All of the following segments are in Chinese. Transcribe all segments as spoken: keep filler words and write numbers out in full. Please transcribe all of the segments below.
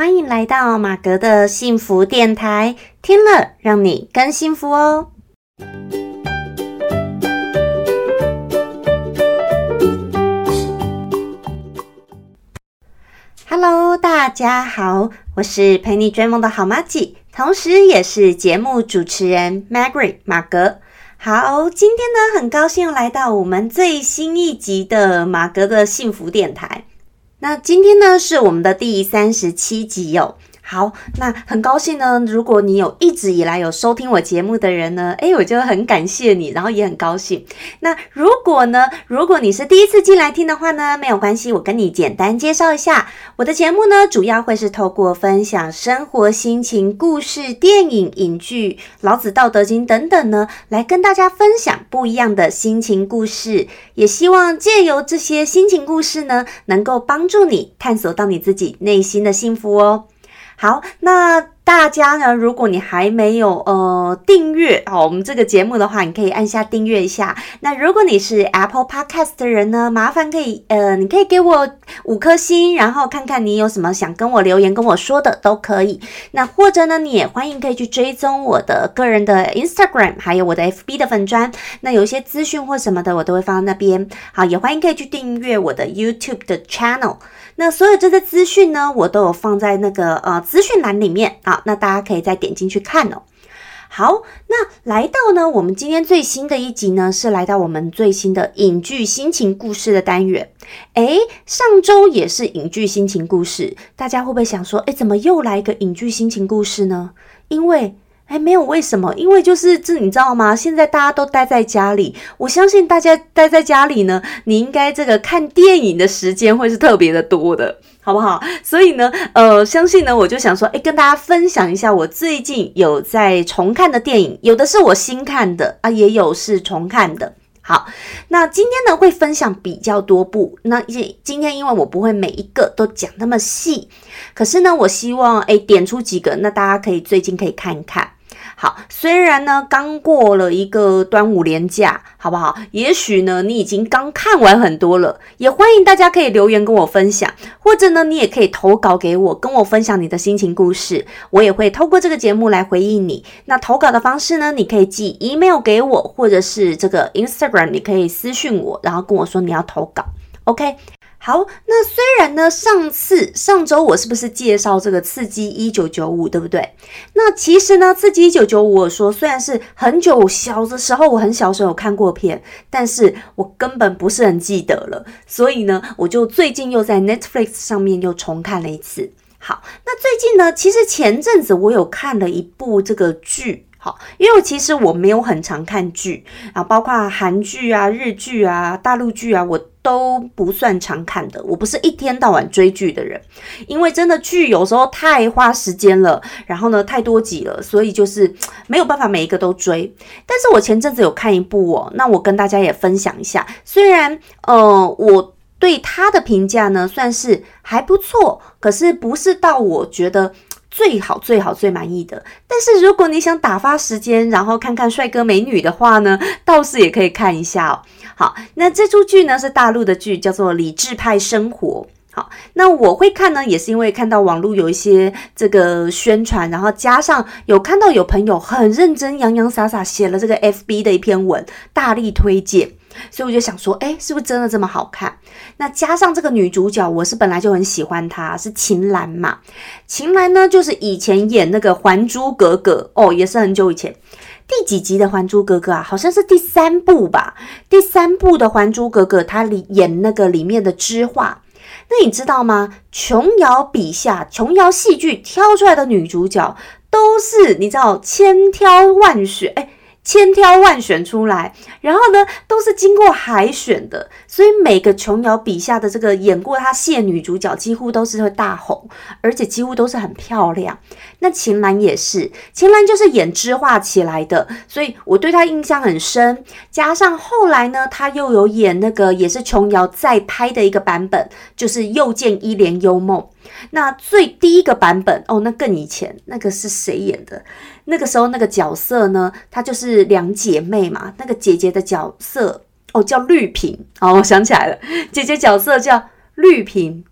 欢迎来到马格的幸福电台，听了让你更幸福哦。Hello， 大家好，我是陪你追梦的好麻吉，同时也是节目主持人 Margaret 马格。好，今天呢，很高兴来到我们最新一集的马格的幸福电台。那今天呢，是我们的第三十七集哦。好，那很高兴呢，如果你有一直以来有收听我节目的人呢，诶，我就很感谢你，然后也很高兴。那如果呢，如果你是第一次进来听的话呢，没有关系，我跟你简单介绍一下，我的节目呢，主要会是透过分享生活心情、故事、电影、影剧、老子道德经等等呢，来跟大家分享不一样的心情故事，也希望借由这些心情故事呢，能够帮助你探索到你自己内心的幸福哦。好，那大家呢，如果你还没有呃订阅好我们这个节目的话，你可以按下订阅一下。那如果你是 Apple Podcast 的人呢，麻烦可以呃你可以给我五颗星，然后看看你有什么想跟我留言跟我说的都可以。那或者呢，你也欢迎可以去追踪我的个人的 Instagram 还有我的 F B 的粉专，那有一些资讯或什么的我都会放在那边。好，也欢迎可以去订阅我的 YouTube 的 channel。那所有这些资讯呢，我都有放在那个呃资讯栏里面啊，那大家可以再点进去看哦。好，那来到呢，我们今天最新的一集呢，是来到我们最新的影剧心情故事的单元。诶，上周也是影剧心情故事，大家会不会想说，诶，怎么又来一个影剧心情故事呢？因为哎，没有为什么，因为就是这你知道吗？现在大家都待在家里，我相信大家待在家里呢，你应该这个看电影的时间会是特别的多的，好不好？所以呢，呃，相信呢，我就想说，哎，跟大家分享一下我最近有在重看的电影，有的是我新看的啊，也有是重看的。好，那今天呢会分享比较多部，那今天因为我不会每一个都讲那么细，可是呢，我希望诶点出几个，那大家可以最近可以看一看。好，虽然呢刚过了一个端午连假，好不好？也许呢你已经刚看完很多了，也欢迎大家可以留言跟我分享，或者呢你也可以投稿给我，跟我分享你的心情故事，我也会透过这个节目来回应你。那投稿的方式呢，你可以寄 email 给我，或者是这个 Instagram 你可以私讯我，然后跟我说你要投稿 OK。好，那虽然呢，上次上周我是不是介绍这个刺激一九九五，对不对？那其实呢，刺激一九九五我说虽然是很久小的时候，我很小时候有看过片，但是我根本不是很记得了，所以呢，我就最近又在 Netflix 上面又重看了一次。好，那最近呢，其实前阵子我有看了一部这个剧。好，因为其实我没有很常看剧啊，包括韩剧啊、日剧啊、大陆剧啊，我都不算常看的。我不是一天到晚追剧的人，因为真的剧有时候太花时间了，然后呢太多集了，所以就是没有办法每一个都追。但是我前阵子有看一部哦，那我跟大家也分享一下。虽然呃我对他的评价呢算是还不错，可是不是到我觉得最好最好最满意的，但是如果你想打发时间，然后看看帅哥美女的话呢，倒是也可以看一下哦。好，那这出剧呢是大陆的剧，叫做《理智派生活》。好，那我会看呢，也是因为看到网络有一些这个宣传，然后加上有看到有朋友很认真洋洋洒洒写了这个 F B 的一篇文，大力推荐。所以我就想说，诶，是不是真的这么好看？那加上这个女主角，我是本来就很喜欢她，是秦岚嘛。秦岚呢，就是以前演那个《还珠格格》哦，也是很久以前。第几集的《还珠格格》啊？好像是第三部吧。第三部的《还珠格格》，她演那个里面的知画。那你知道吗？琼瑶笔下，琼瑶戏剧挑出来的女主角，都是你知道千挑万选，诶千挑万选出来，然后呢都是经过海选的，所以每个琼瑶笔下的这个演过她戏的女主角几乎都是会大红，而且几乎都是很漂亮。那秦岚也是，秦岚就是演知画起来的，所以我对她印象很深。加上后来呢，她又有演那个也是琼瑶再拍的一个版本，就是《又见一帘幽梦》。那最第一个版本哦，那更以前，那个是谁演的？那个时候那个角色呢，她就是两姐妹嘛，那个姐姐的角色哦叫绿萍哦，我想起来了，姐姐角色叫绿萍。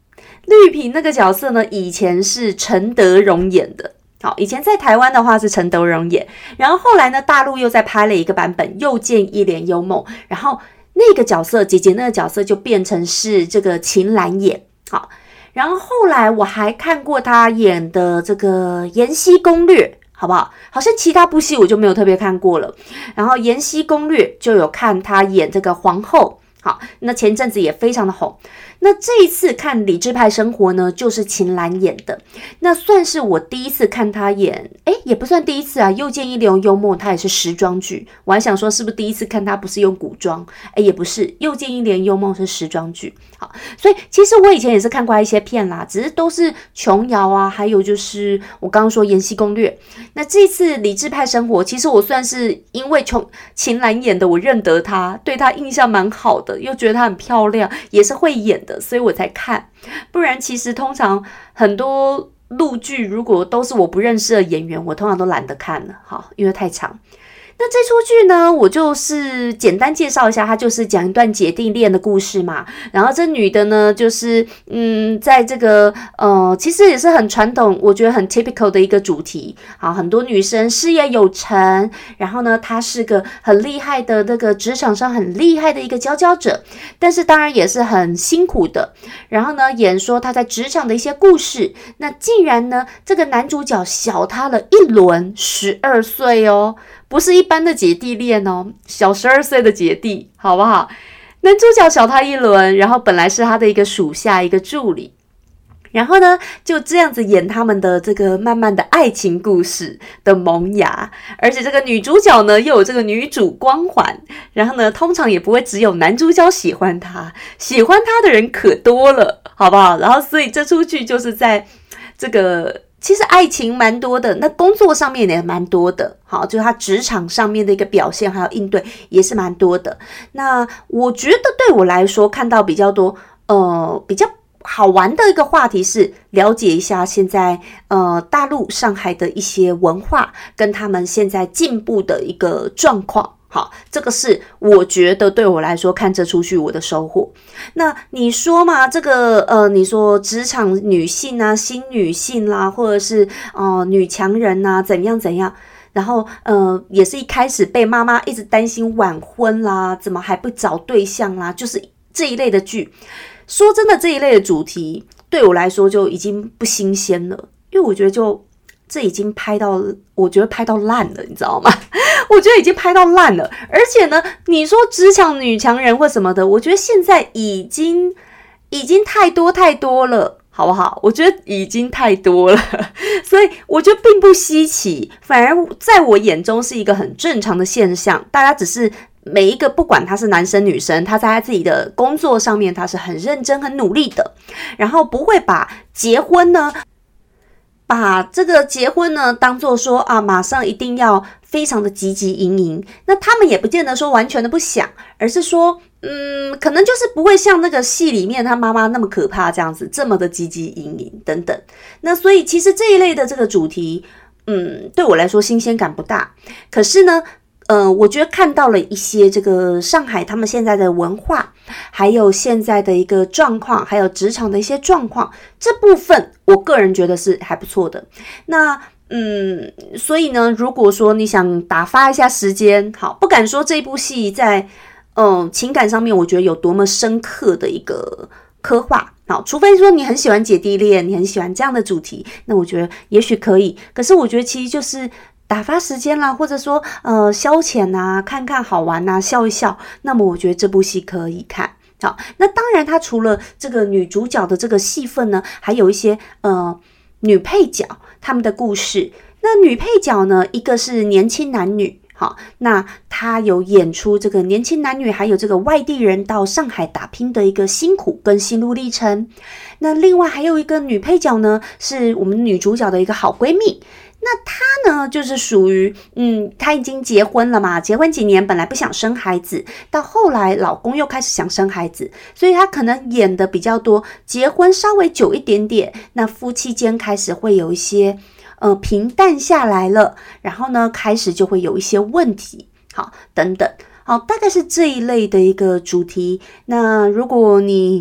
绿萍那个角色呢，以前是陈德容演的。好，以前在台湾的话是陈德容演，然后后来呢，大陆又再拍了一个版本《又见一帘幽梦》，然后那个角色，姐姐那个角色就变成是这个秦岚演。好，然后后来我还看过她演的这个《延禧攻略》，好不好？好像其他部戏我就没有特别看过了。然后《延禧攻略》就有看她演这个皇后。好，那前阵子也非常的红。那这一次看理智派生活呢，就是秦岚演的，那算是我第一次看她演，诶，也不算第一次啊，又见一帘幽梦她也是时装剧，我还想说是不是第一次看她不是用古装，诶，也不是，又见一帘幽梦是时装剧。好，所以其实我以前也是看过一些片啦，只是都是琼瑶啊，还有就是我刚刚说延禧攻略。那这次理智派生活，其实我算是因为琼秦岚演的，我认得她，对她印象蛮好的，又觉得她很漂亮，也是会演的，所以我才看。不然其实通常很多陆剧如果都是我不认识的演员，我通常都懒得看了，好，因为太长。那这出剧呢，我就是简单介绍一下，它就是讲一段姐弟恋的故事嘛。然后这女的呢，就是嗯，在这个呃，其实也是很传统，我觉得很 typical 的一个主题。好，很多女生事业有成，然后呢，她是个很厉害的那个职场上很厉害的一个佼佼者，但是当然也是很辛苦的。然后呢，演说她在职场的一些故事。那竟然呢，这个男主角小她了一轮，十二岁哦。不是一般的姐弟恋哦，小十二岁的姐弟，好不好？男主角小他一轮，然后本来是他的一个属下，一个助理，然后呢，就这样子演他们的这个慢慢的爱情故事的萌芽，而且这个女主角呢，又有这个女主光环，然后呢，通常也不会只有男主角喜欢她，喜欢她的人可多了，好不好？然后所以这出剧就是在这个。其实爱情蛮多的，那工作上面也蛮多的，好，就是他职场上面的一个表现还有应对也是蛮多的。那我觉得对我来说看到比较多，呃，比较好玩的一个话题是了解一下现在呃大陆上海的一些文化跟他们现在进步的一个状况。好，这个是我觉得对我来说看这出剧我的收获。那你说嘛，这个呃，你说职场女性啊，新女性啦、啊，或者是呃女强人啊，怎样怎样，然后呃也是一开始被妈妈一直担心晚婚啦，怎么还不找对象啦，就是这一类的剧。说真的，这一类的主题对我来说就已经不新鲜了，因为我觉得就。这已经拍到，我觉得拍到烂了，你知道吗？我觉得已经拍到烂了，而且呢，你说职场女强人或什么的，我觉得现在已经已经太多太多了，好不好？我觉得已经太多了，所以我觉得并不稀奇，反而在我眼中是一个很正常的现象。大家只是每一个，不管他是男生女生，他在他自己的工作上面，他是很认真、很努力的，然后不会把结婚呢。把这个结婚呢当作说啊，马上一定要非常的汲汲营营。那他们也不见得说完全的不想，而是说，嗯，可能就是不会像那个戏里面他妈妈那么可怕这样子，这么的汲汲营营等等。那所以其实这一类的这个主题，嗯，对我来说新鲜感不大。可是呢，呃，我觉得看到了一些这个上海他们现在的文化，还有现在的一个状况，还有职场的一些状况，这部分我个人觉得是还不错的。那嗯，所以呢，如果说你想打发一下时间，好，不敢说这部戏在嗯、呃、情感上面，我觉得有多么深刻的一个刻画。好，除非说你很喜欢姐弟恋，你很喜欢这样的主题，那我觉得也许可以。可是我觉得其实就是打发时间啦，或者说呃消遣啊，看看好玩啊，笑一笑，那么我觉得这部戏可以看。好，那当然它除了这个女主角的这个戏份呢，还有一些呃女配角她们的故事。那女配角呢，一个是年轻男女，好，那她有演出这个年轻男女还有这个外地人到上海打拼的一个辛苦跟心路历程。那另外还有一个女配角呢，是我们女主角的一个好闺蜜。那她呢，就是属于，嗯，她已经结婚了嘛，结婚几年，本来不想生孩子，到后来老公又开始想生孩子，所以她可能演的比较多，结婚稍微久一点点，那夫妻间开始会有一些，呃，平淡下来了，然后呢，开始就会有一些问题，好，等等，好，大概是这一类的一个主题。那如果你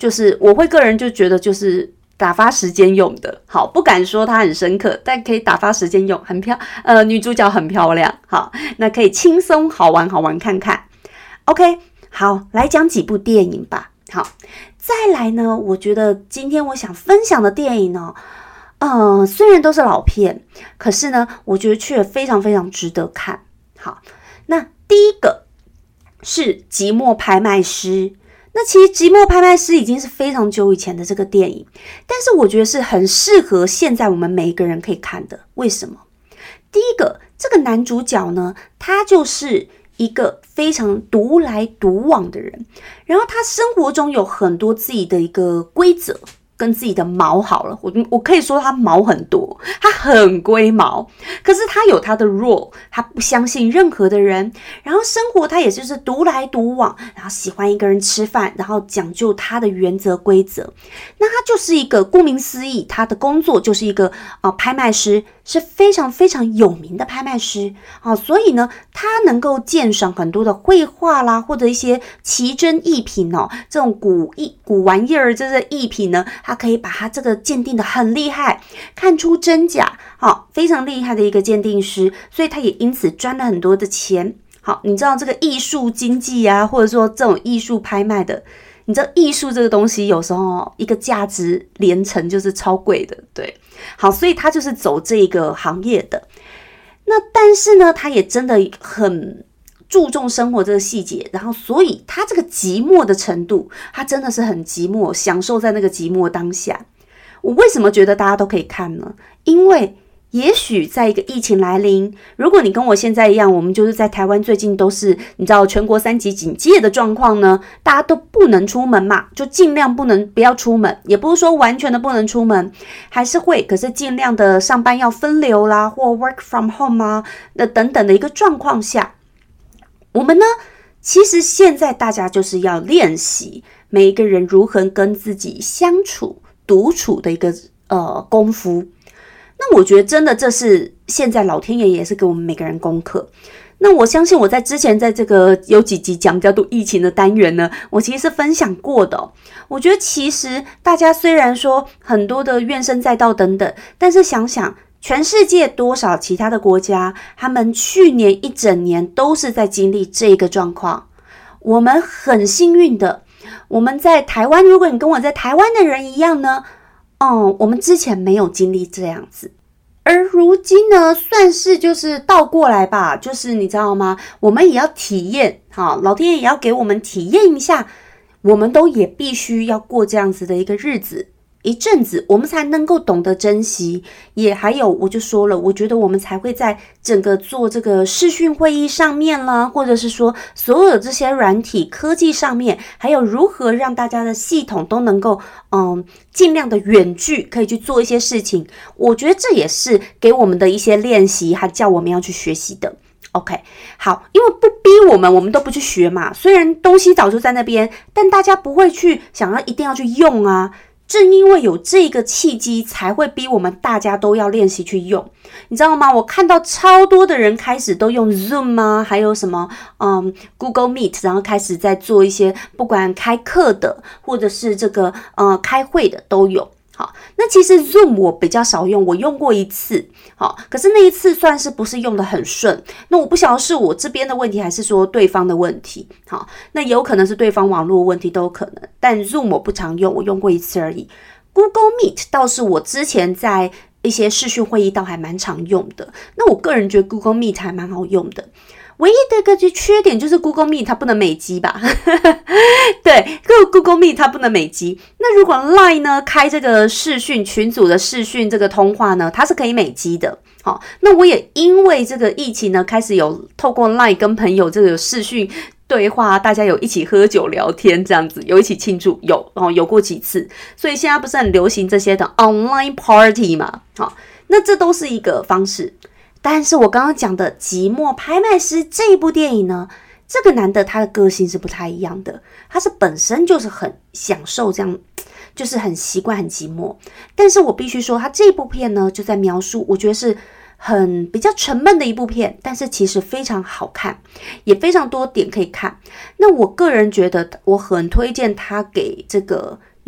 就是我会个人就觉得就是打发时间用的，好，不敢说它很深刻，但可以打发时间用，很漂呃女主角很漂亮，好，那可以轻松好玩好玩看看。OK， 好，来讲几部电影吧。好，再来呢，我觉得今天我想分享的电影呢，呃，虽然都是老片，可是呢，我觉得却非常非常值得看。好，那第一个是《寂寞拍卖师》。那其实《寂寞拍卖师》已经是非常久以前的这个电影，但是我觉得是很适合现在我们每一个人可以看的。为什么？第一个，这个男主角呢，他就是一个非常独来独往的人，然后他生活中有很多自己的一个规则跟自己的毛好了，我我可以说他毛很多，他很龟毛，可是他有他的 rule， 他不相信任何的人，然后生活他也就是独来独往，然后喜欢一个人吃饭，然后讲究他的原则规则。那他就是一个顾名思义，他的工作就是一个呃拍卖师，是非常非常有名的拍卖师啊，所以呢，他能够鉴赏很多的绘画啦，或者一些奇珍异品哦，这种古艺古玩意儿，这些艺品呢，他可以把它这个鉴定的很厉害，看出真假，好，非常厉害的一个鉴定师，所以他也因此赚了很多的钱。好，你知道这个艺术经济啊，或者说这种艺术拍卖的。你知道艺术这个东西有时候一个价值连城就是超贵的，对，好，所以他就是走这个行业的。那但是呢，他也真的很注重生活这个细节，然后所以他这个寂寞的程度，他真的是很寂寞，享受在那个寂寞当下。我为什么觉得大家都可以看呢？因为也许在一个疫情来临，如果你跟我现在一样，我们就是在台湾最近都是你知道全国三级警戒的状况呢，大家都不能出门嘛，就尽量不能不要出门，也不是说完全的不能出门，还是会，可是尽量的上班要分流啦，或 work from home 啊，那等等的一个状况下，我们呢，其实现在大家就是要练习每一个人如何跟自己相处、独处的一个呃功夫。那我觉得真的这是现在老天爷也是给我们每个人功课。那我相信我在之前在这个有几集讲叫做疫情的单元呢，我其实是分享过的哦。我觉得其实大家虽然说很多的怨声载道等等，但是想想全世界多少其他的国家，他们去年一整年都是在经历这个状况。我们很幸运的，我们在台湾，如果你跟我在台湾的人一样呢，哦，我们之前没有经历这样子，而如今呢，算是就是倒过来吧，就是你知道吗？我们也要体验，好，老天爷也要给我们体验一下，我们都也必须要过这样子的一个日子。一阵子我们才能够懂得珍惜，也还有我就说了，我觉得我们才会在整个做这个视讯会议上面啦，或者是说所有的这些软体科技上面，还有如何让大家的系统都能够嗯尽量的远距可以去做一些事情，我觉得这也是给我们的一些练习，还叫我们要去学习的。OK， 好，因为不逼我们，我们都不去学嘛，虽然东西早就在那边，但大家不会去想要一定要去用啊。正因为有这个契机，才会逼我们大家都要练习去用，你知道吗？我看到超多的人开始都用 Zoom 啊，还有什么嗯 Google Meet， 然后开始在做一些不管开课的，或者是这个呃开会的都有。好，那其实 Zoom 我比较少用，我用过一次，好，可是那一次算是不是用得很顺，那我不晓得是我这边的问题，还是说对方的问题，好，那有可能是对方网络问题都有可能，但 Zoom 我不常用，我用过一次而已。Google Meet 倒是我之前在一些视讯会议倒还蛮常用的，那我个人觉得 Google Meet 还蛮好用的。唯一的一个缺点就是 Google Meet 它不能美肌吧对 Google Meet 它不能美肌。那如果 Line 呢开这个视讯群组的视讯这个通话呢，它是可以美肌的。好，那我也因为这个疫情呢，开始有透过 Line 跟朋友这个视讯对话，大家有一起喝酒聊天这样子，有一起庆祝，有哦有过几次。所以现在不是很流行这些的 online party 嘛？好，那这都是一个方式。但是我刚刚讲的《寂寞拍卖师》这一部电影呢，这个男的他的个性是不太一样的，他是本身就是很享受这样，就是很习惯很寂寞。但是我必须说，他这部片呢，就在描述，我觉得是很比较沉闷的一部片，但是其实非常好看，也非常多点可以看。那我个人觉得，我很推荐他给这个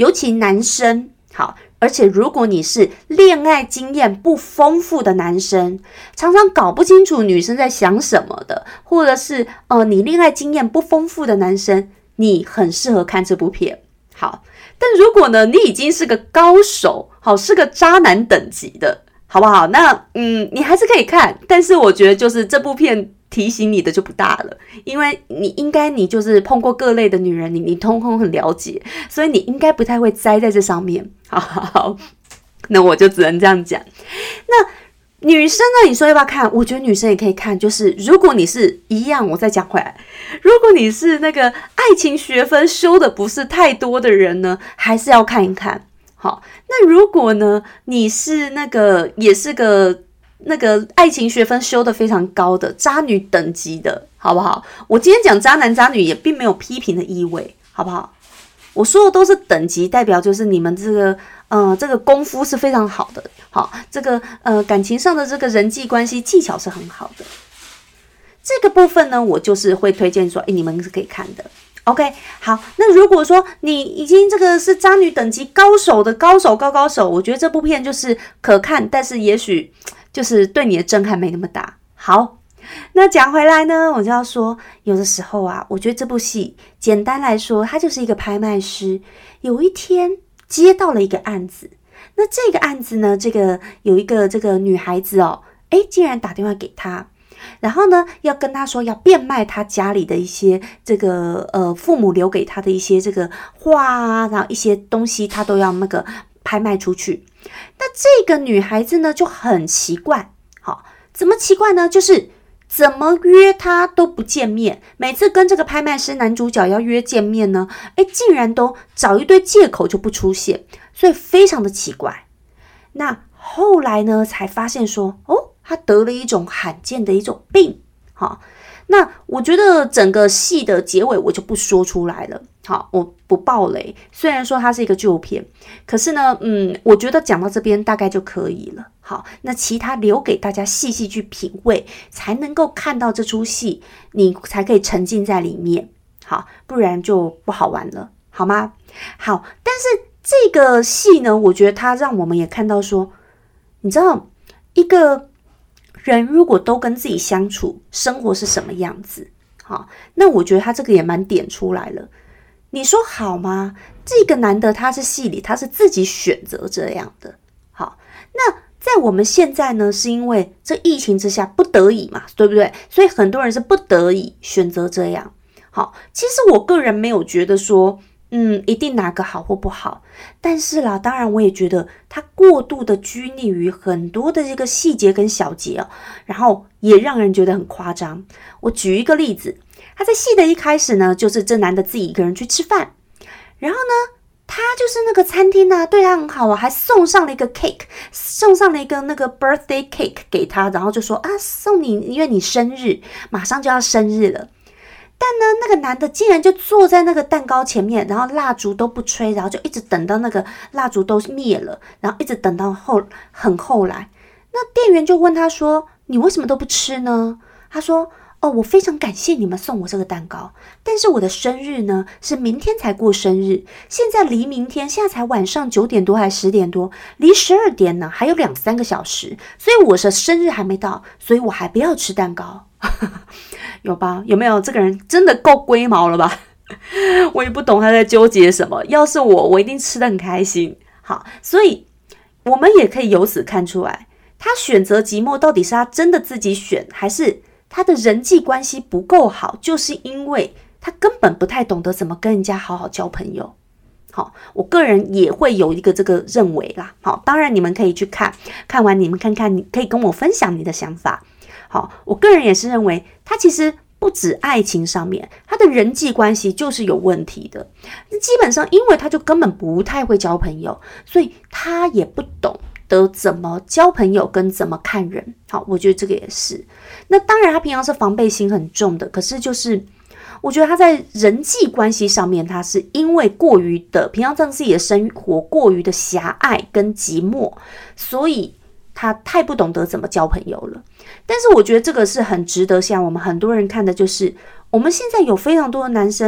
尤其男生，好，而且如果你是恋爱经验不丰富的男生，常常搞不清楚女生在想什么的，或者是呃你恋爱经验不丰富的男生，你很适合看这部片。好，但如果呢你已经是个高手，好，是个渣男等级的，好不好？那嗯你还是可以看，但是我觉得就是这部片提醒你的就不大了，因为你应该你就是碰过各类的女人，你你通通很了解，所以你应该不太会栽在这上面。好好好，那我就只能这样讲。那女生呢，你说要不要看？我觉得女生也可以看，就是如果你是一样，我再讲回来，如果你是那个爱情学分修的不是太多的人呢，还是要看一看。好，那如果呢你是那个也是个那个爱情学分修的非常高的渣女等级的，好不好？我今天讲渣男渣女也并没有批评的意味，好不好？我说的都是等级，代表就是你们这个呃这个功夫是非常好的，好，这个呃感情上的这个人际关系技巧是很好的。这个部分呢，我就是会推荐说，诶，你们是可以看的。OK， 好，那如果说你已经这个是渣女等级高手的高手高高手，我觉得这部片就是可看，但是也许就是对你的震撼没那么大。好，那讲回来呢，我就要说，有的时候啊，我觉得这部戏简单来说，它就是一个拍卖师，有一天接到了一个案子，那这个案子呢，这个有一个这个女孩子哦，诶，竟然打电话给他。然后呢，要跟他说要变卖他家里的一些这个呃父母留给他的一些这个画啊，然后一些东西他都要那个拍卖出去。那这个女孩子呢就很奇怪，好，怎么奇怪呢？就是怎么约他都不见面，每次跟这个拍卖师男主角要约见面呢，诶，竟然都找一堆借口就不出现，所以非常的奇怪。那后来呢才发现说，哦，他得了一种罕见的一种病，好，那我觉得整个戏的结尾我就不说出来了，好，我不爆雷。虽然说它是一个旧片，可是呢，嗯，我觉得讲到这边大概就可以了。好，那其他留给大家细细去品味，才能够看到这出戏，你才可以沉浸在里面，好，不然就不好玩了，好吗？好，但是这个戏呢，我觉得它让我们也看到说，你知道一个人如果都跟自己相处，生活是什么样子？好，那我觉得他这个也蛮点出来了。你说好吗？这个男的他是戏里他是自己选择这样的。好，那在我们现在呢，是因为这疫情之下不得已嘛，对不对？所以很多人是不得已选择这样。好，其实我个人没有觉得说嗯，一定哪个好或不好，但是啦，当然我也觉得他过度的拘泥于很多的这个细节跟小节哦，然后也让人觉得很夸张。我举一个例子，他在戏的一开始呢，就是这男的自己一个人去吃饭，然后呢，他就是那个餐厅啊，对他很好啊，还送上了一个 cake， 送上了一个那个 birthday cake 给他，然后就说啊，送你，因为你生日，马上就要生日了。但呢，那个男的竟然就坐在那个蛋糕前面，然后蜡烛都不吹，然后就一直等到那个蜡烛都灭了，然后一直等到后很后来，那店员就问他说：“你为什么都不吃呢？”他说：“哦，我非常感谢你们送我这个蛋糕，但是我的生日呢是明天才过生日，现在离明天现在才晚上九点多还十点多，离十二点呢还有两三个小时，所以我的生日还没到，所以我还不要吃蛋糕。”有吧？有没有？这个人真的够龟毛了吧？我也不懂他在纠结什么。要是我，我一定吃得很开心。好，所以我们也可以由此看出来，他选择寂寞到底是他真的自己选，还是他的人际关系不够好，就是因为他根本不太懂得怎么跟人家好好交朋友。好，我个人也会有一个这个认为啦。好，当然你们可以去看，看完你们看看，你可以跟我分享你的想法。好，我个人也是认为他其实不止爱情上面，他的人际关系就是有问题的。基本上因为他就根本不太会交朋友，所以他也不懂得怎么交朋友跟怎么看人。好，我觉得这个也是。那当然他平常是防备心很重的，可是就是我觉得他在人际关系上面，他是因为过于的平常让自己的生活过于的狭隘跟寂寞，所以他太不懂得怎么交朋友了。但是我觉得这个是很值得像我们很多人看的，就是我们现在有非常多的男生，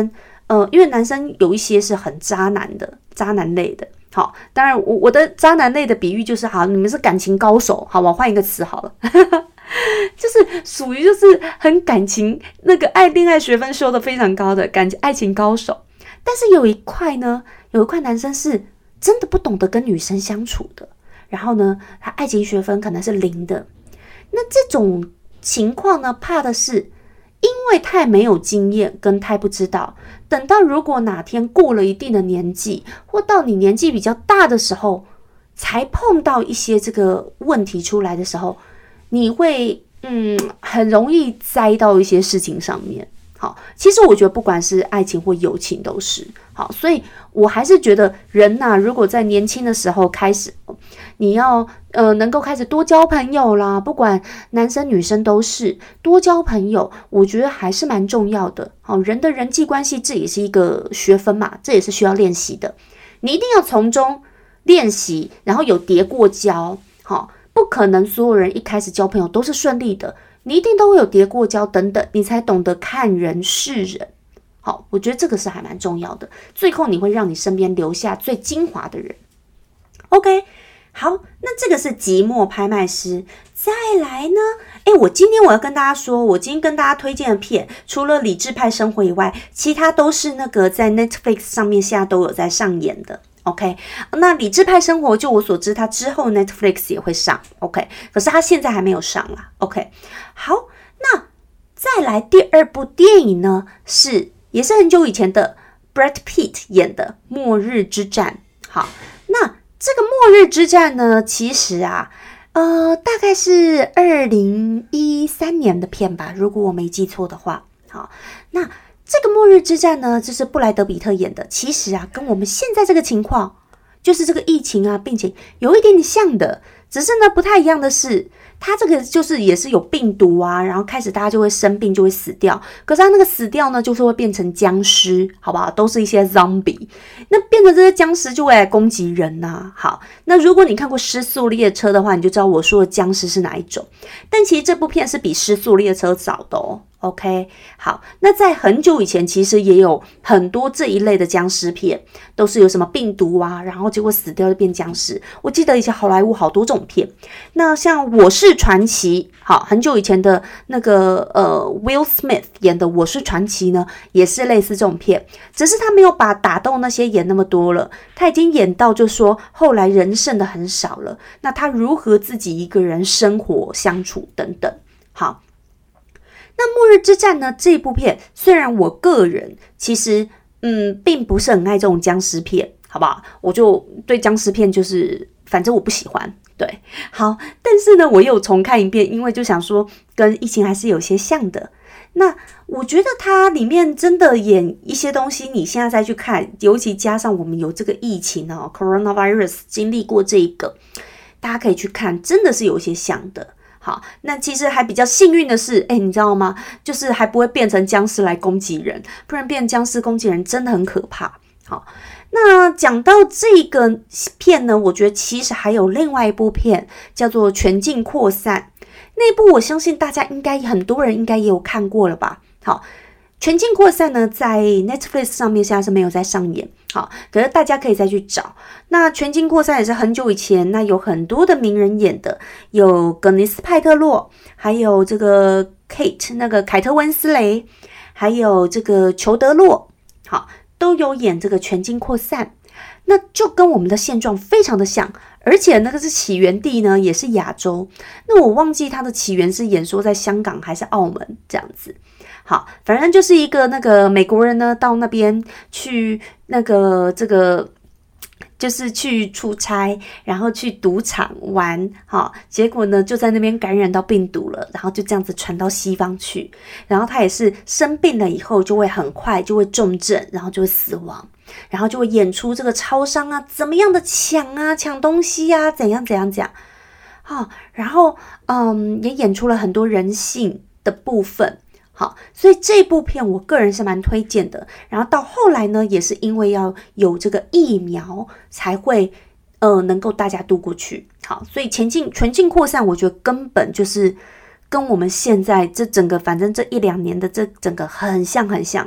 呃，因为男生有一些是很渣男的，渣男类的。好，当然我我的渣男类的比喻就是好，你们是感情高手，好，我换一个词好了，就是属于就是很感情那个爱恋爱学分修的非常高的感情爱情高手。但是有一块呢，有一块男生是真的不懂得跟女生相处的，然后呢，他爱情学分可能是零的。那这种情况呢，怕的是因为太没有经验跟太不知道，等到如果哪天过了一定的年纪，或到你年纪比较大的时候，才碰到一些这个问题出来的时候，你会嗯很容易栽到一些事情上面。好，其实我觉得不管是爱情或友情都是好，所以我还是觉得人呐、啊，如果在年轻的时候开始，你要呃能够开始多交朋友啦，不管男生女生都是多交朋友，我觉得还是蛮重要的。好，人的人际关系这也是一个学分嘛，这也是需要练习的，你一定要从中练习，然后有跌过跤，好，不可能所有人一开始交朋友都是顺利的。你一定都会有跌过跤等等，你才懂得看人是人。好，我觉得这个是还蛮重要的。最后你会让你身边留下最精华的人。OK， 好，那这个是寂寞拍卖师。再来呢，诶，我今天我要跟大家说，我今天跟大家推荐的片，除了理智派生活以外，其他都是那个在 Netflix 上面现在都有在上演的。OK， 那理智派生活就我所知，它之后 Netflix 也会上 ，OK， 可是它现在还没有上啦 ，OK。好，那再来第二部电影呢，是也是很久以前的 Brad Pitt 演的《末日之战》。好，那这个《末日之战》呢，其实啊，呃，大概是二零一三年的片吧，如果我没记错的话。好，那这个末日之战呢，就是布莱德比特演的，其实啊，跟我们现在这个情况，就是这个疫情啊，病情有一点点像的，只是呢，不太一样的是，它这个就是也是有病毒啊，然后开始大家就会生病，就会死掉，可是它那个死掉呢，就是会变成僵尸，好不好？都是一些 zombie， 那变成这些僵尸就会来攻击人啊。好，那如果你看过《失速列车》的话，你就知道我说的僵尸是哪一种，但其实这部片是比《失速列车》早的哦。OK， 好，那在很久以前，其实也有很多这一类的僵尸片，都是有什么病毒啊，然后结果死掉就变僵尸。我记得以前好莱坞好多这种片。那像《我是传奇》，好，很久以前的那个呃 Will Smith 演的《我是传奇》呢，也是类似这种片，只是他没有把打斗那些演那么多了，他已经演到就说后来人剩的很少了，那他如何自己一个人生活相处等等。好。那末日之战呢？这部片虽然我个人其实嗯并不是很爱这种僵尸片，好不好？我就对僵尸片就是反正我不喜欢，对，好，但是呢我又重看一遍，因为就想说跟疫情还是有些像的。那我觉得它里面真的演一些东西，你现在再去看，尤其加上我们有这个疫情哦 ，coronavirus 经历过这一个，大家可以去看，真的是有一些像的。好，那其实还比较幸运的是，哎，你知道吗？就是还不会变成僵尸来攻击人，不然变僵尸攻击人真的很可怕。好，那讲到这个片呢，我觉得其实还有另外一部片叫做《全境扩散》，那部我相信大家应该很多人应该也有看过了吧？好。全境扩散呢，在 Netflix 上面现在是没有在上演，好，可是大家可以再去找。那全境扩散也是很久以前，那有很多的名人演的，有格尼斯派特洛，还有这个 Kate 那个凯特温斯雷，还有这个裘德洛，好，都有演这个全境扩散。那就跟我们的现状非常的像，而且那个是起源地呢，也是亚洲。那我忘记它的起源是演说在香港还是澳门这样子。好，反正就是一个那个美国人呢，到那边去那个这个就是去出差，然后去赌场玩，好，结果呢就在那边感染到病毒了，然后就这样子传到西方去，然后他也是生病了以后就会很快就会重症，然后就会死亡，然后就会演出这个超商啊怎么样的抢啊抢东西啊怎样怎样讲，好，然后嗯也演出了很多人性的部分。好，所以这部片我个人是蛮推荐的。然后到后来呢，也是因为要有这个疫苗，才会呃能够大家渡过去。好，所以前进全境扩散，我觉得根本就是跟我们现在这整个反正这一两年的这整个很像很像，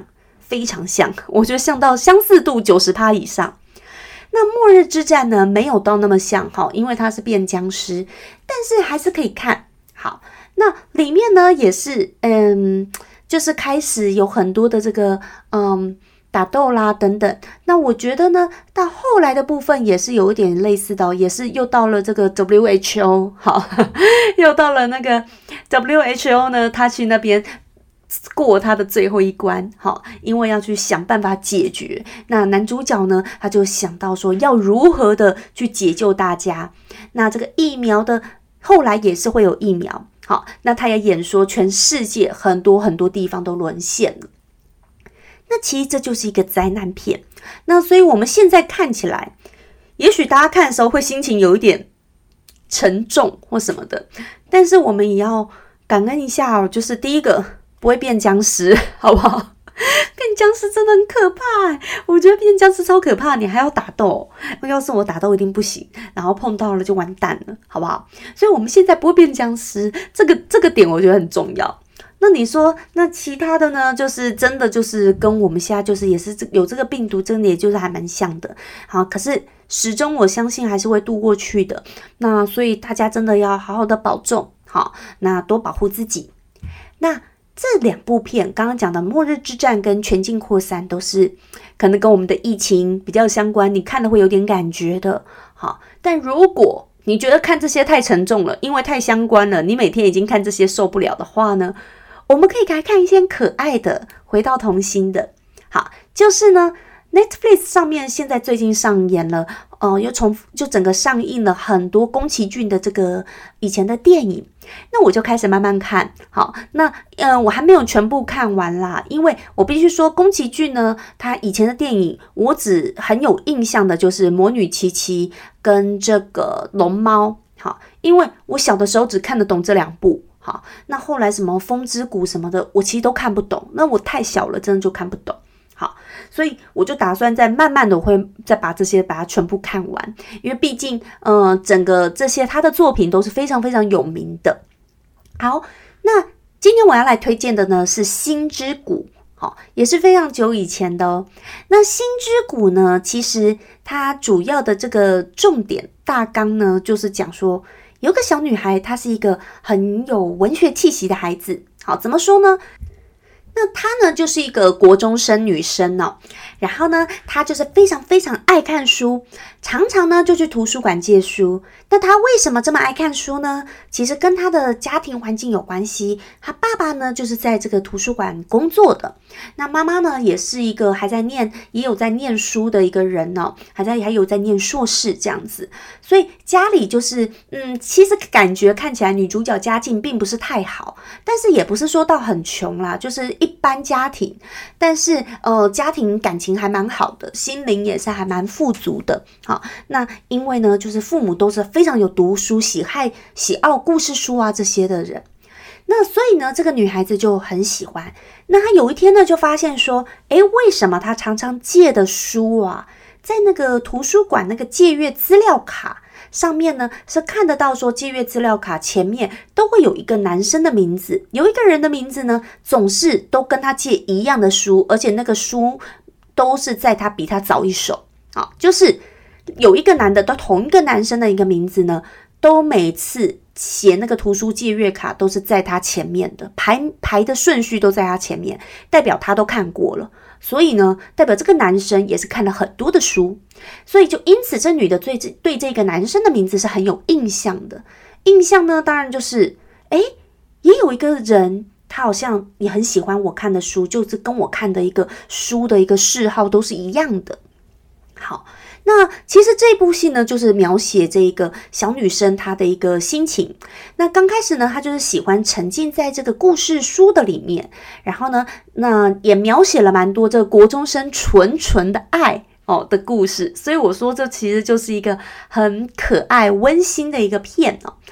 非常像，我觉得像到相似度 百分之九十 以上。那末日之战呢，没有到那么像，因为它是变僵尸，但是还是可以看。好，那里面呢也是嗯，就是开始有很多的这个嗯打斗啦等等。那我觉得呢，到后来的部分也是有一点类似的，也是又到了这个 W H O， 好，又到了那个 W H O 呢，他去那边过他的最后一关，好，因为要去想办法解决。那男主角呢，他就想到说要如何的去解救大家。那这个疫苗的后来也是会有疫苗，好，那他也演说全世界很多很多地方都沦陷了。那其实这就是一个灾难片。那所以我们现在看起来，也许大家看的时候会心情有一点沉重或什么的，但是我们也要感恩一下哦，就是第一个不会变僵尸，好不好？变僵尸真的很可怕耶，我觉得变僵尸超可怕，你还要打斗，要是我打斗一定不行，然后碰到了就完蛋了，好不好？所以我们现在不会变僵尸，这个这个点我觉得很重要。那你说，那其他的呢？就是真的就是跟我们现在就是也是有这个病毒，真的也就是还蛮像的。好，可是始终我相信还是会度过去的。那所以大家真的要好好的保重，好，那多保护自己。那这两部片刚刚讲的《末日之战》跟《全境扩散》都是可能跟我们的疫情比较相关，你看了会有点感觉的。好，但如果你觉得看这些太沉重了，因为太相关了，你每天已经看这些受不了的话呢，我们可以来看一些可爱的，回到童心的。好，就是呢 Netflix 上面现在最近上演了，呃，又重就整个上映了很多宫崎骏的这个以前的电影。那我就开始慢慢看。好，那呃我还没有全部看完啦，因为我必须说宫崎骏呢，他以前的电影我只很有印象的就是魔女琪琪跟这个龙猫。好，因为我小的时候只看得懂这两部。好，那后来什么风之谷什么的，我其实都看不懂，那我太小了，真的就看不懂。好，所以我就打算再慢慢的会再把这些把它全部看完，因为毕竟呃整个这些他的作品都是非常非常有名的。好，那今天我要来推荐的呢是心之谷，好，也是非常久以前的哦。那心之谷呢，其实它主要的这个重点大纲呢，就是讲说有个小女孩，她是一个很有文学气息的孩子。好，怎么说呢？那她呢就是一个国中生女生哦，然后呢她就是非常非常爱看书，常常呢就去图书馆借书。那她为什么这么爱看书呢？其实跟她的家庭环境有关系。她爸爸呢就是在这个图书馆工作的，那妈妈呢也是一个还在念也有在念书的一个人哦，还在还有在念硕士这样子。所以家里就是嗯，其实感觉看起来女主角家境并不是太好，但是也不是说到很穷啦，就是一般家庭，但是呃家庭感情还蛮好的，心灵也是还蛮富足的。好，那因为呢就是父母都是非常有读书喜爱喜好故事书啊这些的人，那所以呢这个女孩子就很喜欢。那她有一天呢就发现说，诶，为什么她常常借的书啊，在那个图书馆那个借阅资料卡上面呢，是看得到说借阅资料卡前面都会有一个男生的名字，有一个人的名字呢，总是都跟他借一样的书，而且那个书都是在他比他早一手。好，就是有一个男的，都同一个男生的一个名字呢，都每次写那个图书借阅卡都是在他前面的，排排的顺序都在他前面，代表他都看过了。所以呢，代表这个男生也是看了很多的书，所以就因此这女的对这对这个男生的名字是很有印象的。印象呢，当然就是诶，也有一个人他好像也很喜欢我看的书，就是跟我看的一个书的一个嗜好都是一样的。好，那其实这部戏呢，就是描写这一个小女生她的一个心情。那刚开始呢，她就是喜欢沉浸在这个故事书的里面，然后呢，那也描写了蛮多这个国中生纯纯的爱哦的故事。所以我说，这其实就是一个很可爱温馨的一个片哦。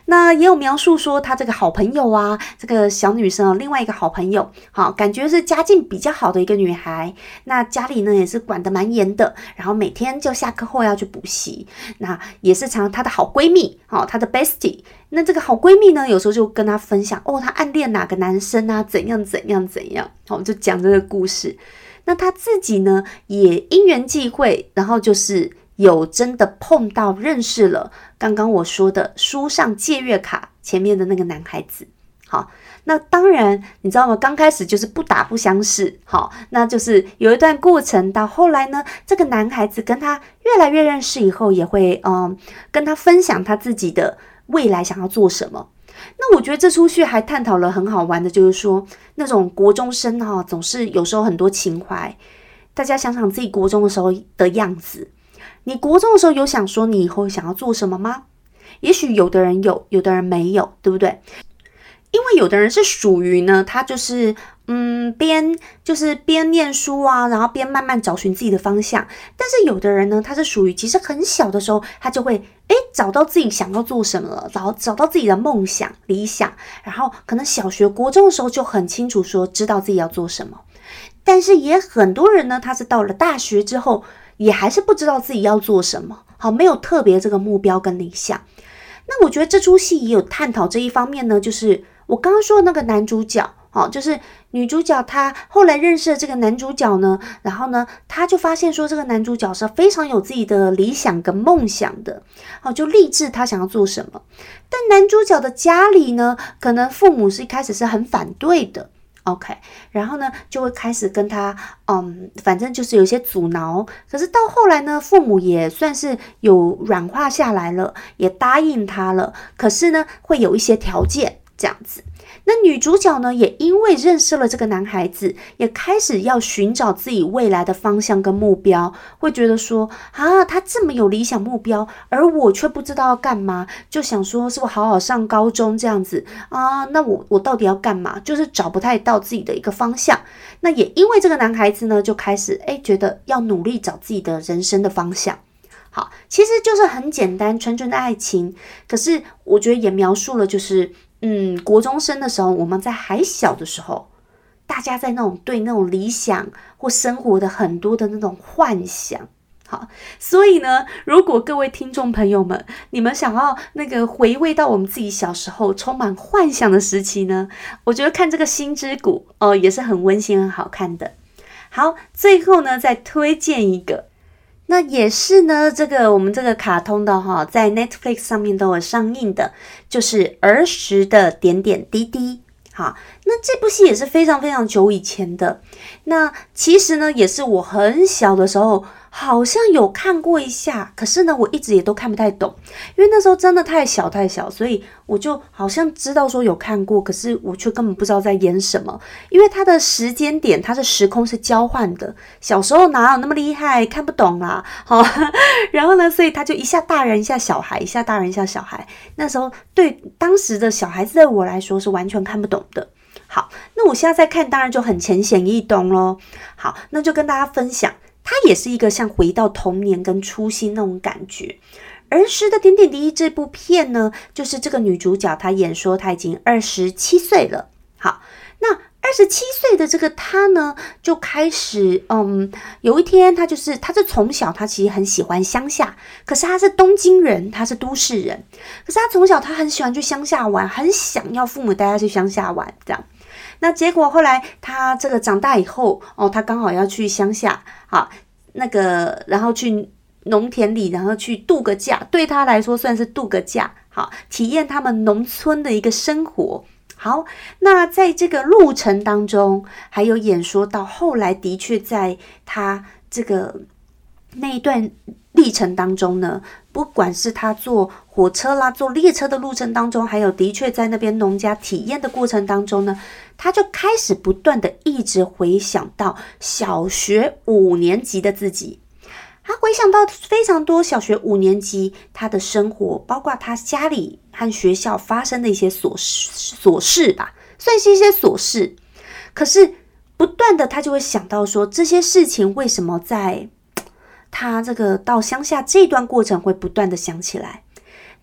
那也有描述说他这个好朋友啊，这个小女生啊，另外一个好朋友，好，感觉是家境比较好的一个女孩，那家里呢也是管得蛮严的，然后每天就下课后要去补习，那也是常她的好闺蜜，好，她的 bestie， 那这个好闺蜜呢，有时候就跟她分享，哦，她暗恋哪个男生啊，怎样怎样怎样，好，就讲这个故事。那她自己呢，也因缘际会，然后就是有真的碰到认识了刚刚我说的书上借阅卡前面的那个男孩子。好，那当然你知道吗，刚开始就是不打不相识，好，那就是有一段过程，到后来呢，这个男孩子跟他越来越认识以后，也会嗯跟他分享他自己的未来想要做什么。那我觉得这出剧还探讨了很好玩的，就是说那种国中生哈、哦，总是有时候很多情怀。大家想想自己国中的时候的样子，你国中的时候有想说你以后想要做什么吗？也许有的人有，有的人没有，对不对？因为有的人是属于呢，他就是嗯边就是边念书啊，然后边慢慢找寻自己的方向。但是有的人呢，他是属于其实很小的时候，他就会诶找到自己想要做什么了，找找到自己的梦想理想，然后可能小学国中的时候就很清楚说知道自己要做什么。但是也很多人呢，他是到了大学之后，也还是不知道自己要做什么，好，没有特别这个目标跟理想。那我觉得这出戏也有探讨这一方面呢，就是我刚刚说的那个男主角，哦，就是女主角她后来认识了这个男主角呢，然后呢，她就发现说这个男主角是非常有自己的理想跟梦想的，哦，就立志他想要做什么。但男主角的家里呢，可能父母是一开始是很反对的。OK， 然后呢，就会开始跟他，嗯，反正就是有一些阻挠。可是到后来呢，父母也算是有软化下来了，也答应他了。可是呢，会有一些条件这样子。那女主角呢，也因为认识了这个男孩子，也开始要寻找自己未来的方向跟目标，会觉得说啊，他这么有理想目标，而我却不知道要干嘛，就想说是不是好好上高中这样子啊？那我我到底要干嘛？就是找不太到自己的一个方向。那也因为这个男孩子呢，就开始哎觉得要努力找自己的人生的方向。好，其实就是很简单纯纯的爱情，可是我觉得也描述了就是。嗯，国中生的时候，我们在还小的时候，大家在那种对那种理想或生活的很多的那种幻想。好，所以呢，如果各位听众朋友们，你们想要那个回味到我们自己小时候充满幻想的时期呢，我觉得看这个心之谷哦，也是很温馨很好看的。好，最后呢，再推荐一个。那也是呢，这个我们这个卡通的哈，在 Netflix 上面都有上映的，就是儿时的点点滴滴。好，那这部戏也是非常非常久以前的。那其实呢，也是我很小的时候好像有看过一下，可是呢，我一直也都看不太懂，因为那时候真的太小太小，所以我就好像知道说有看过，可是我却根本不知道在演什么，因为它的时间点，它的时空是交换的，小时候哪有那么厉害，看不懂啦，好，然后呢，所以他就一下大人一下小孩，一下大人一下小孩，那时候对当时的小孩子的我来说是完全看不懂的。好，那我现在在看，当然就很浅显易懂咯。好，那就跟大家分享。它也是一个像回到童年跟初心那种感觉。儿时的点点滴滴这部片呢，就是这个女主角她演说她已经二十七岁了。好，那二十七岁的这个她呢，就开始嗯，有一天她就是她是从小她其实很喜欢乡下，可是她是东京人，她是都市人，可是她从小她很喜欢去乡下玩，很想要父母带她去乡下玩这样。那结果后来他这个长大以后哦，他刚好要去乡下，好，那个然后去农田里，然后去度个假，对他来说算是度个假，好，体验他们农村的一个生活。好，那在这个路程当中，还有演说到后来的确在他这个那一段历程当中呢，不管是他坐火车啦、坐列车的路程当中，还有的确在那边农家体验的过程当中呢，他就开始不断的一直回想到小学五年级的自己。他回想到非常多小学五年级他的生活，包括他家里和学校发生的一些琐事琐事吧，算是一些琐事。可是不断的他就会想到说，这些事情为什么在他这个到乡下这段过程会不断的想起来。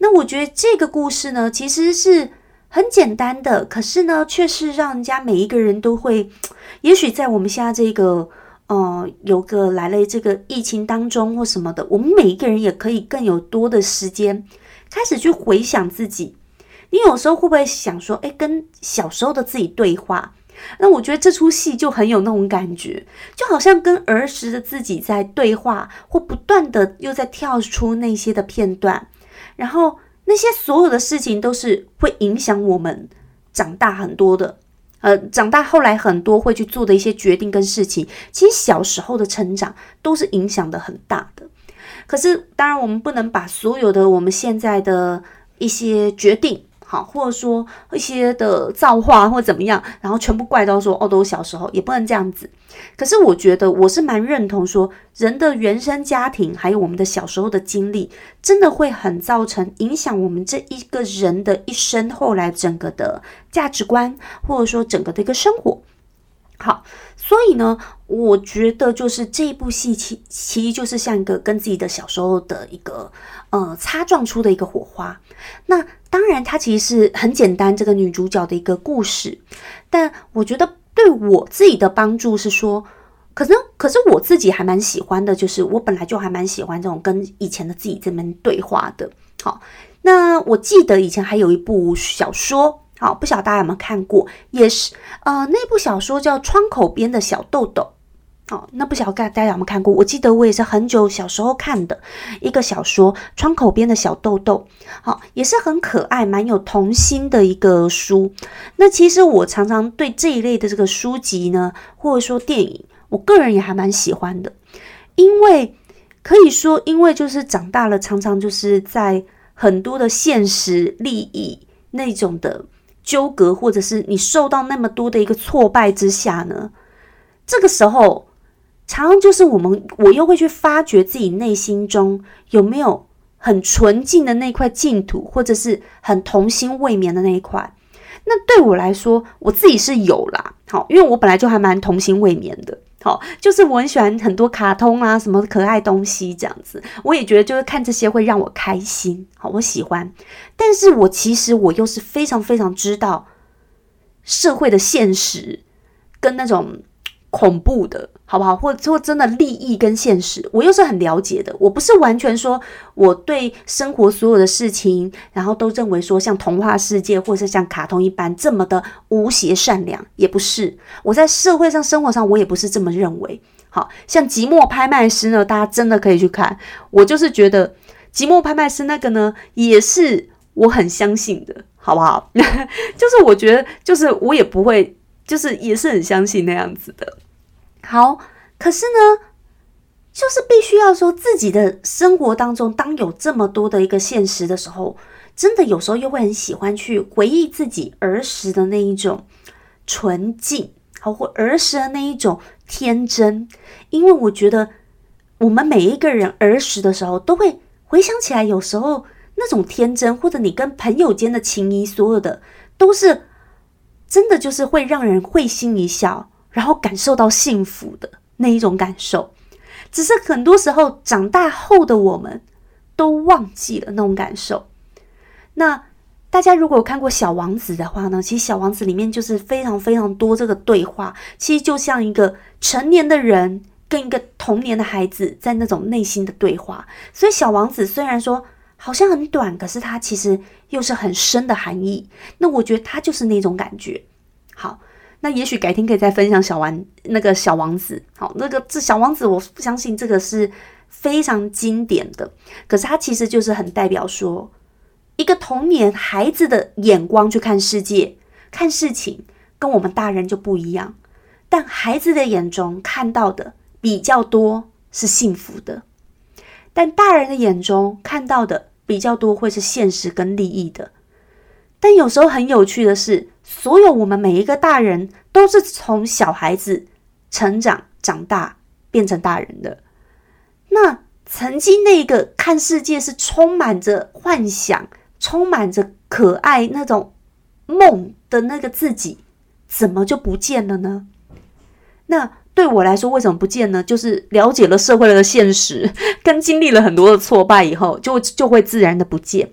那我觉得这个故事呢，其实是很简单的，可是呢，却是让人家每一个人都会，也许在我们现在这个呃，有个来了这个疫情当中或什么的，我们每一个人也可以更有多的时间开始去回想自己。你有时候会不会想说，诶，跟小时候的自己对话？那我觉得这出戏就很有那种感觉，就好像跟儿时的自己在对话，或不断的又在跳出那些的片段，然后那些所有的事情都是会影响我们长大很多的，呃，长大后来很多会去做的一些决定跟事情，其实小时候的成长都是影响的很大的。可是当然我们不能把所有的我们现在的一些决定，好，或者说一些的造化或怎么样，然后全部怪到说哦，都小时候，也不能这样子。可是我觉得我是蛮认同说，人的原生家庭还有我们的小时候的经历，真的会很造成影响我们这一个人的一生，后来整个的价值观，或者说整个的一个生活。好，所以呢，我觉得就是这一部戏其其实就是像一个跟自己的小时候的一个呃擦撞出的一个火花。那当然它其实是很简单，这个女主角的一个故事，但我觉得对我自己的帮助是说，可是可是我自己还蛮喜欢的，就是我本来就还蛮喜欢这种跟以前的自己这边对话的。好，那我记得以前还有一部小说，好，不晓得大家有没有看过，也是呃那部小说叫《窗口边的小豆豆》。哦，那不晓得大家有没有看过？我记得我也是很久小时候看的一个小说《窗口边的小豆豆》，好，也是很可爱、蛮有童心的一个书。那其实我常常对这一类的这个书籍呢，或者说电影，我个人也还蛮喜欢的，因为可以说，因为就是长大了，常常就是在很多的现实利益那种的纠葛，或者是你受到那么多的一个挫败之下呢，这个时候常常就是我们我又会去发掘自己内心中有没有很纯净的那块净土，或者是很童心未泯的那一块。那对我来说，我自己是有啦，好，因为我本来就还蛮童心未泯的，好，就是我很喜欢很多卡通啊，什么可爱东西这样子，我也觉得就是看这些会让我开心，好，我喜欢。但是我其实我又是非常非常知道社会的现实跟那种恐怖的，好不好？或者说真的利益跟现实，我又是很了解的。我不是完全说我对生活所有的事情，然后都认为说像童话世界或是像卡通一般这么的无邪善良，也不是。我在社会上、生活上，我也不是这么认为。好，像寂寞拍卖师呢，大家真的可以去看。我就是觉得寂寞拍卖师那个呢，也是我很相信的，好不好？就是我觉得，就是我也不会，就是也是很相信那样子的。好，可是呢，就是必须要说自己的生活当中，当有这么多的一个现实的时候，真的有时候又会很喜欢去回忆自己儿时的那一种纯净，好，或儿时的那一种天真。因为我觉得我们每一个人儿时的时候，都会回想起来，有时候那种天真，或者你跟朋友间的情谊，所有的都是真的就是会让人会心一笑，然后感受到幸福的那一种感受。只是很多时候长大后的我们都忘记了那种感受。那大家如果有看过小王子的话呢，其实小王子里面就是非常非常多这个对话，其实就像一个成年的人跟一个童年的孩子在那种内心的对话。所以小王子虽然说好像很短，可是它其实又是很深的含义。那我觉得它就是那种感觉。好，那也许改天可以再分享小王那个小王子。好，那个这小王子我相信这个是非常经典的，可是它其实就是很代表说一个童年孩子的眼光去看世界看事情，跟我们大人就不一样。但孩子的眼中看到的比较多是幸福的，但大人的眼中看到的比较多会是现实跟利益的。但有时候很有趣的是，所有我们每一个大人都是从小孩子成长长大变成大人的。那曾经那个看世界是充满着幻想，充满着可爱那种梦的那个自己，怎么就不见了呢？那对我来说为什么不见呢？就是了解了社会的现实，跟经历了很多的挫败以后，就就会自然的不见。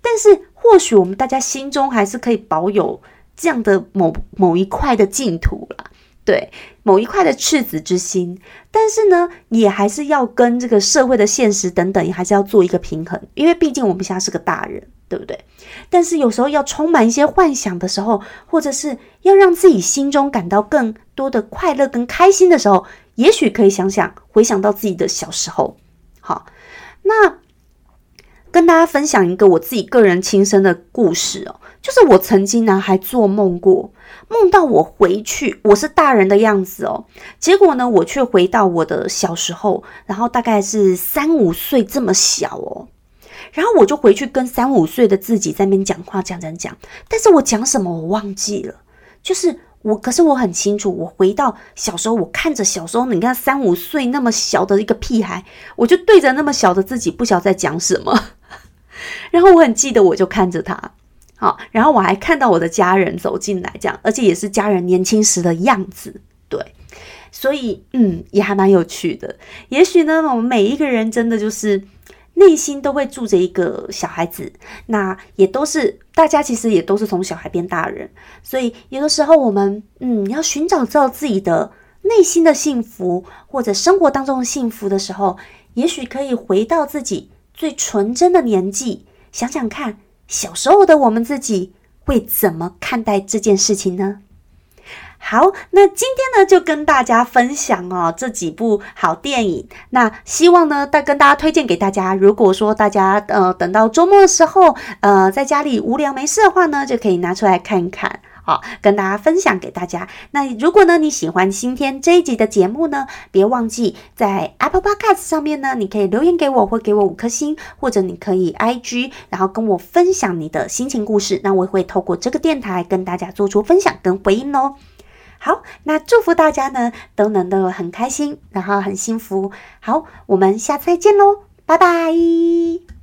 但是或许我们大家心中还是可以保有这样的某某一块的净土啦，对，某一块的赤子之心，但是呢，也还是要跟这个社会的现实等等，还是要做一个平衡，因为毕竟我们现在是个大人，对不对？但是有时候要充满一些幻想的时候，或者是要让自己心中感到更多的快乐跟开心的时候，也许可以想想回想到自己的小时候。好，那跟大家分享一个我自己个人亲身的故事哦，就是我曾经呢还做梦过，梦到我回去，我是大人的样子哦，结果呢我却回到我的小时候，然后大概是三五岁这么小哦，然后我就回去跟三五岁的自己在那边讲话，讲讲讲，但是我讲什么我忘记了，就是我，可是我很清楚，我回到小时候，我看着小时候，你看三五岁那么小的一个屁孩，我就对着那么小的自己，不晓得在讲什么。然后我很记得，我就看着他，好，然后我还看到我的家人走进来，这样，而且也是家人年轻时的样子，对，所以嗯，也还蛮有趣的。也许呢，我们每一个人真的就是内心都会住着一个小孩子，那也都是大家其实也都是从小孩变大人，所以有的时候我们嗯要寻找到自己的内心的幸福，或者生活当中的幸福的时候，也许可以回到自己最纯真的年纪，想想看小时候的我们自己会怎么看待这件事情呢？好，那今天呢就跟大家分享哦这几部好电影，那希望呢再跟大家推荐给大家，如果说大家呃等到周末的时候呃在家里无聊没事的话呢，就可以拿出来看一看，好，跟大家分享给大家。那如果呢你喜欢今天这一集的节目呢，别忘记在 Apple Podcast 上面呢，你可以留言给我或给我五颗星，或者你可以 I G 然后跟我分享你的心情故事，那我也会透过这个电台跟大家做出分享跟回应哦。好，那祝福大家呢都能够很开心，然后很幸福。好，我们下次再见咯，拜拜。